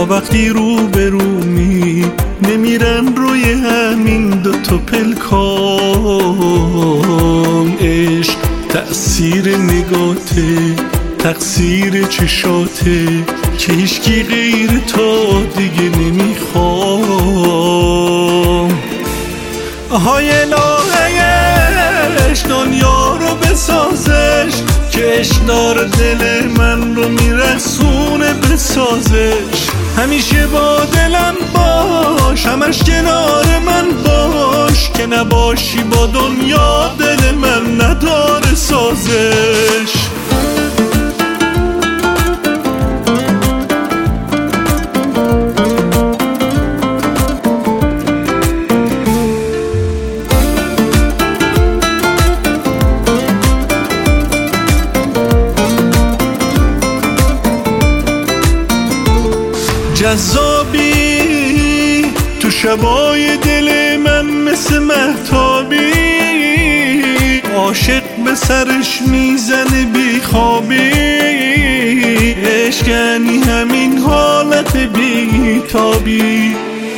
تا وقتی رو به رومی نمیرن روی همین دوتا پلکان. عشق تأثیر نگاته، تقصیر چشاته که هیچکی غیر تو دیگه نمیخوام. های الهش دنیا رو بسازش که عشق داره دل من رو میرسونه بسازش. همیشه با دلم باش، همش کنار من باش، که نباشی با دنیا دل من نداره سازش. جذابی تو شبای دل من مثل مهتابی، عاشق به سرش میزنه بیخوابی. عشق یعنی همین حالت بیتابی،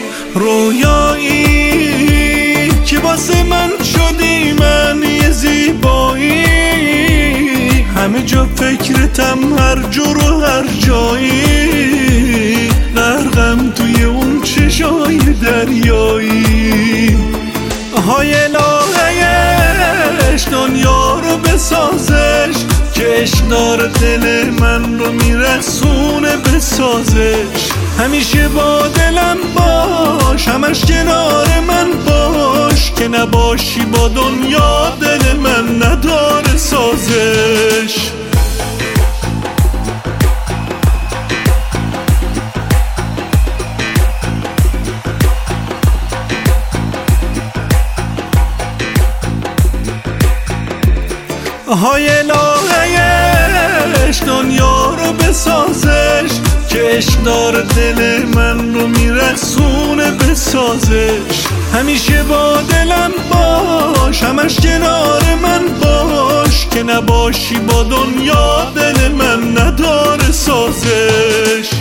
رویایی که واسه من شدی من یه زیبایی. همه جا فکرتم، هر جور و هر جایی، غرقم توی اون چشای دریایی. های الهش دنیا رو بسازش که عشق داره دل من رو میرسونه بسازش. همیشه با دلم باش، همش کنار من باش، که نباشی با دنیا دل من نداره سازش. های الهش دنیا رو بسازش که عشق داره دل من رو میرسونه بسازش. همیشه با دلم باش، همش کنار من باش، که نباشی با دنیا دل من نداره سازش.